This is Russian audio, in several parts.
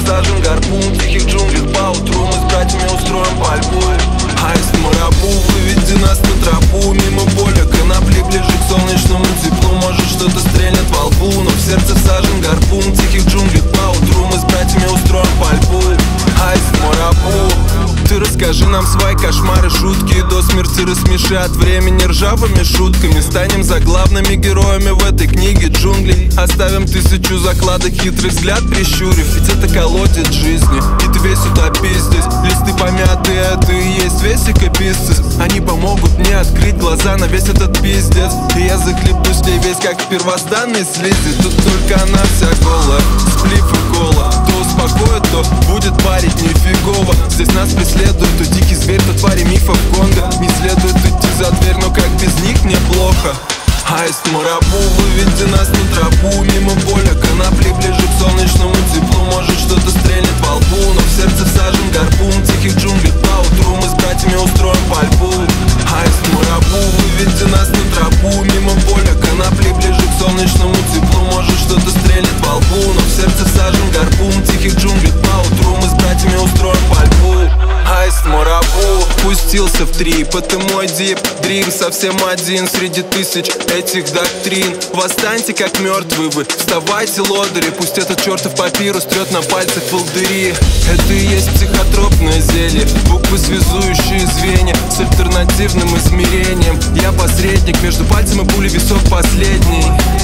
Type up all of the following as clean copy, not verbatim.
сажен гарпун в тихих джунглях. Поутру мы с братьями устроим пальбу. Аист Марабу, выведи нас на тропу. Мимо поля конопли, ближе к солнечному теплу. Может что-то стрельнет во лбу, но в сердце сажен гарпун в тихих джунглях. Поутру мы с братьями устроим пальбу. Аист Марабу, ты расскажи нам свои кошмары, шутки, до смерти рассмеши от времени ржавыми шутками. Станем заглавными героями в этой книге джунглей. Оставим 1000 закладок, хитрый взгляд прищурив. Ведь это колодец жизни, и ты весь утопись здесь. Листы помятые, а ты и есть весь экописцис. Они помогут мне открыть глаза на весь этот пиздец. И я захлебнусь в ней весь как в первозданной слизи. Тут только она вся голая, сплив и кола. То успокоит, то будет парить нифигово. Здесь нас преследует то дикий зверь, то твари мифов Конго. Не следует идти за дверь, но как без них мне плохо. Аист Марабу, выведи нас на тропу. Мимо поля конопли, ближе к солнечному теплу. Может что-то стрельнет во лбу, но в сердце сажен гарпун в тихих джунглях. Поутру мы с братьями устроим пальбу. Аист Марабу, выведи нас на тропу. Мимо поля конопли, ближе к солнечному теплу. Может что-то стрельнет во лбу, но в сердце сажен гарпун в тихих джунглях. Поутру мы с братьями устроим пальбу. Аист Марабу пустился в трип, это мой дип дрим. Совсем один среди тысяч этих доктрин. Восстаньте как мертвые вы, вставайте лодыри. Пусть этот чертов папирус трет на пальцах волдыри. Это и есть психотропное зелье, буквы связующие звенья с альтернативным измерением. Я посредник между пальцем и пулей, висок последний.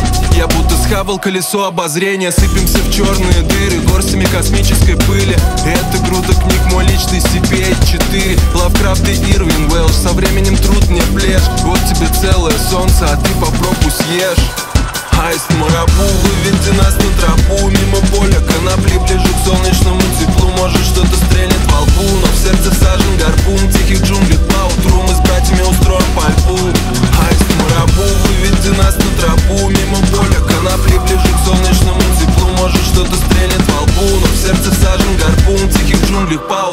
Я будто схавал колесо обозрения. Сыпемся в черные дыры горстями космической пыли. И это груда книг, мой личный CP4. Лавкрафт и Ирвин Уэлш, со временем труд мне плешь. Вот тебе целое солнце, а ты попробуй съешь. Аист Марабу, выведи нас на тропу. Мимо поля конопли, ближе к солнечному теплу. Может что-то стрельнет во лбу, но в сердце сажен гарпун в тихих джунглях. Поутру мы с братьями устроим пальбу. Аист Марабу, выведи нас на тропу. Мимо поля конопли, ближе к солнечному теплу. Может что-то стрельнет во лбу, но в сердце сажен гарпун в тихих джунглях.